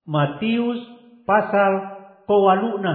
Matius pasal kewaluna.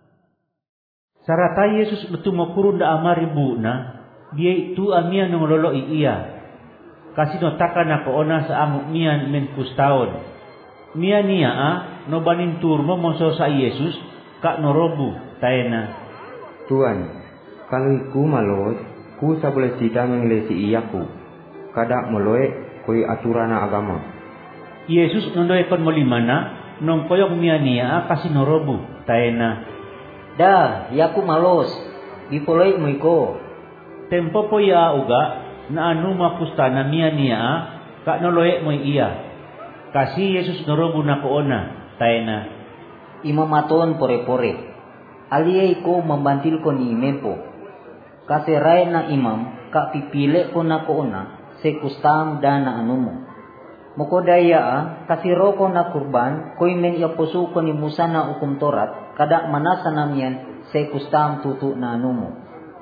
Sarata Yesus betul makurun da amari bu'na, dia itu amian ngololoi iya. Kasih notakan ako ona sa amuk mian men kustaon. Mian niya no banin turmo monso sa Yesus kak norobu taena. Tuan, kalau iku malot, ku sa boleh sida mengelesi iyaku. Kada moloe koi aturana agama. Yesus nondoy kon molimana nong koyok mian niya kasih norobu taena. Da, yaku malos. Gipoloi mo iko. Tempo po ya uga na anu mapustana mian niya kak noloe mo iya. Kasih Yesus norobu na koona taena. Imamaton pore-pore. Aliyay ko membantil ko ni imempo. Kasi ray na imam kak pipile ko na koona se kustam da na anumo. Mokodaya kasi roko na kurban koy men iapuso ko ni Musa na ukum Torat kada manasa namian se kustam tutu na anumo.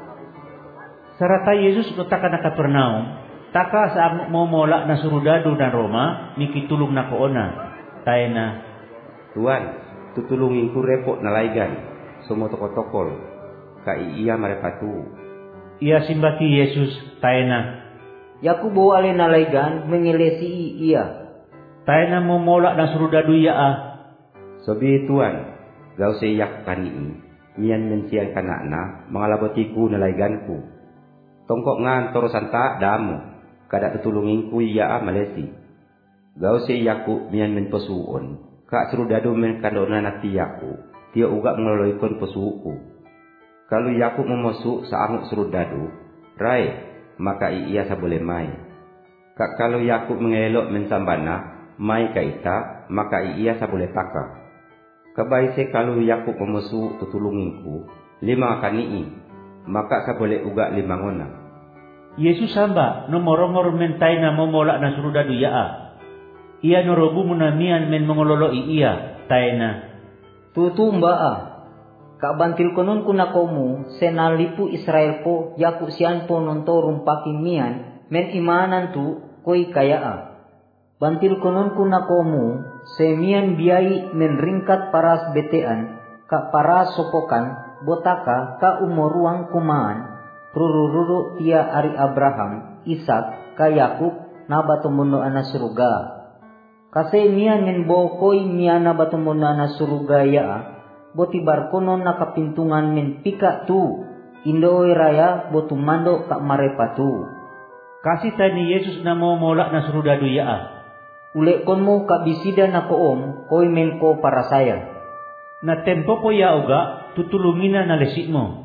Sarata Yesus utaka na Kapernaum, taka sa amuk momola na surudado na Roma, mikitulong na koona. Tayo na, Tuan, tutulungin ku repot na laygan, sumotokotokol, iya marepatu. Iya simbati Yesus, tayo na. Yaku bawa ale na laygan, mengelesi iya. Tayo na momola na surudado iya Sobi Tuan, gau seyak kanii, mian mensiang kanakna, mangalabotiku na layganku. Tongkok ngan torosanta damu, kada tutulungin ku iya malesi. Gau se yaku mian men pesuon, kak surudado men kandona natiyaku, dia uga ngeloloikon pesuku. Kalau yaku memasuk sa amuk surudado, rai, maka iya sa boleh mai. Kak kalau yaku mengelok men sambana, mai ka ita, maka iya sa boleh taka. Kabai se kalau yaku memasuk tutulunginku, 5 kanii, maka sa boleh uga 5 ngona. Yesus samba no morongor mentay na momola na surudado iya. Iya norobu munamian men mongololoi iya, tayo na. Tutumba kabantil konon kuna komu senalipu Israel po yaku sian po nonto rumpakin mian men imanan tu koi kaya Bantil konon kuna komu semian biai men ringkat paras betean ka paras sopokan botaka ka umoruang kumaan. Rurururu tia ari Abraham, Ishak, ka Yakub na batumundo ana suruga. Kasi mian men bokoy mian na batumundo ana suruga ya, boti barkonon na kapintungan men pika tu, indoy raya botumando ka marepatu. Kasi tani Yesus na momola na surudado ya. Ule kon mo kabisida na koom, koy men ko para saya. Na tempo po ya uga, tutulungin na lesik mo.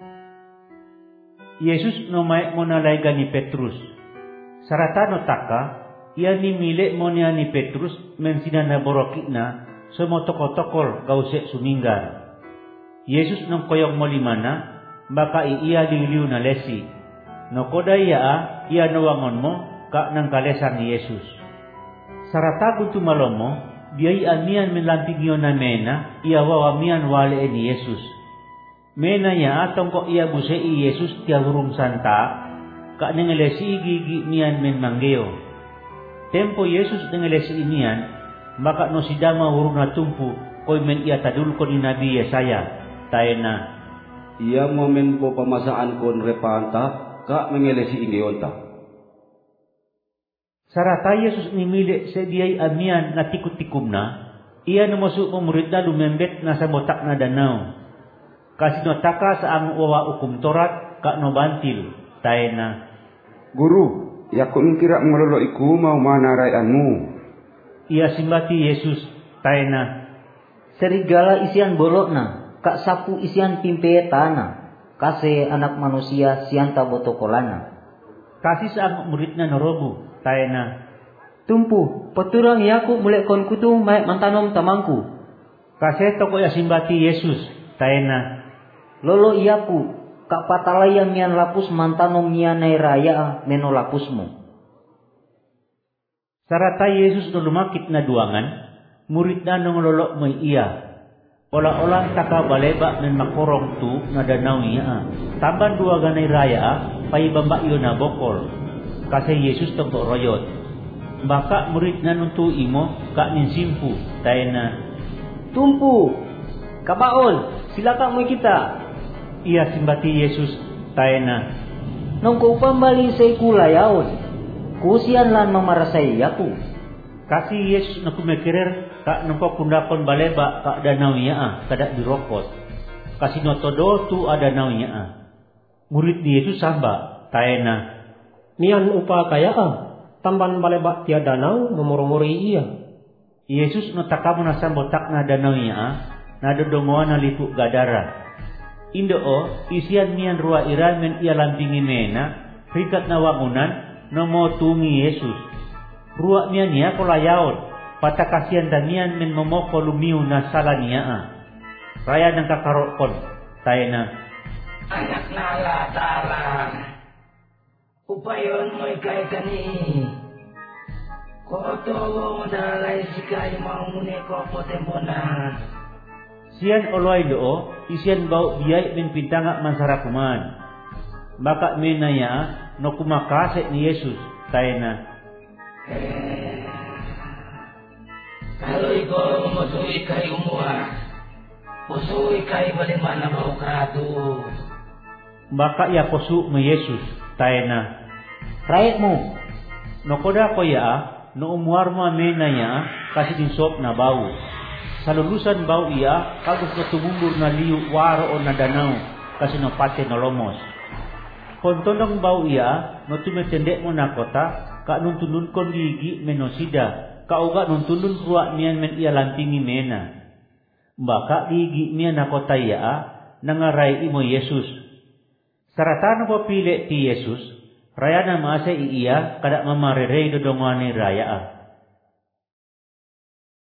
Yesus no may mo nalaygan ni Petrus. Sarata no taka, iya ni mili mo niya ni Petrus men sinanaborokik na sumotokotokol gause suminggar. Yesus nung koyong mo limana, baka iya liliw na lesi. No kodaya iya nawangon mo ka ng kalesang ni Yesus. Sarata kung tumalong mo, biyay amian men lampigyo na mena, iya wawamian wale ni Yesus. Mena ya atong ko iya buse i Yesus tia hurung santa ka nengelesi gigi mian men manggeo. Tempo Yesus nengelesi imian maka no sidama hurung na tumpu koy men iya tadul ko ni Nabi Yesaya tayo na. Iya momen po pamasaan kon repanta ka mengelesi ingionta. Sarata Yesus nimili sa diyay amian na tikut-tikum na iya namasuk mo murid na lumembet na sa botak na danau. Kasi notaka sa ang wawa ukum Torat ka no bantil tayo na. Guru, yaku mengkira ngeloloiku mau manaraianmu. Iya simbati Yesus tayo na. Serigala isian bolok na, kak sapu isian pimpetana, kasi anak manusia sian tabotokolana. Kasi sa ang murid na norobu tayo na. Tumpu, paturang yaku mulai kon kutu may mantanom tamangku. Kasi toko ya simbati Yesus tayo na. Lolo iyaku, kak patalaya mian lapus mantanom mian nai raya meno lapusmu. Sarata Yesus no lumakit na duangan, murid na nung lolo mo iya. Ola-ola taka baleba men makorong tu na danaw iya. Tamban duagan nai raya, paibamba iyo na bokol. Kasi Yesus tong royot. Baka murid na nuntu imo kak ninsimpu tayo na. Tumpu, kabaon, silakan mo kita. Ia simbati Yesus tayo na. Nung ko pambali sa ikulayaon, kusian lan mamarasay aku. Kasi Yesus na kumikirir kak nampak kundakon baleba kak danau niya kada dirokot. Kasi notodo tu danau niya. Murid ni Yesus samba tayo na. Nian upa kaya tamban baleba tia danau memurumuri iya. Yesus no takamu na sambotak na danau niya na dodongoan na lipu gadara. Indo isian mian rua iramen ia lampingi mena rikat na wangunan no motungi Yesus. Rua mian niya kolayaon patakasian damian men momoko lumiu na sala niya Raya ng kakarokon tayo na. Anak na latalan, upayon mo ikay kani. Koto dalay sikay maumune ko potemponan. Sian oloy doo, isian bau biyay men pintanga mansarakuman. Baka menaya no kumakase ni Yesus tayo na. Kalau ikaw masui kay umuha, pusui kay balimana bau kratu. Baka ya kosu me Yesus tayo na. Rayat mo, No koda ko no umuar mo menaya kasi din sop na bau. Sa lulusan bau iya, kagos na tumundur na liu waro o na danau, kasi no pate no lomos. Kontonong bau iya, no tumetendek mo na kota, ka nung tunun kon gigi menosida, kauga nung tunun ruwa miyan men iya lampingi mena. Baka gigi miyan na kota iya, nangaray imo Yesus. Saratano po pili ti Yesus, raya na maasa iya, kada mamarerey dodongwani raya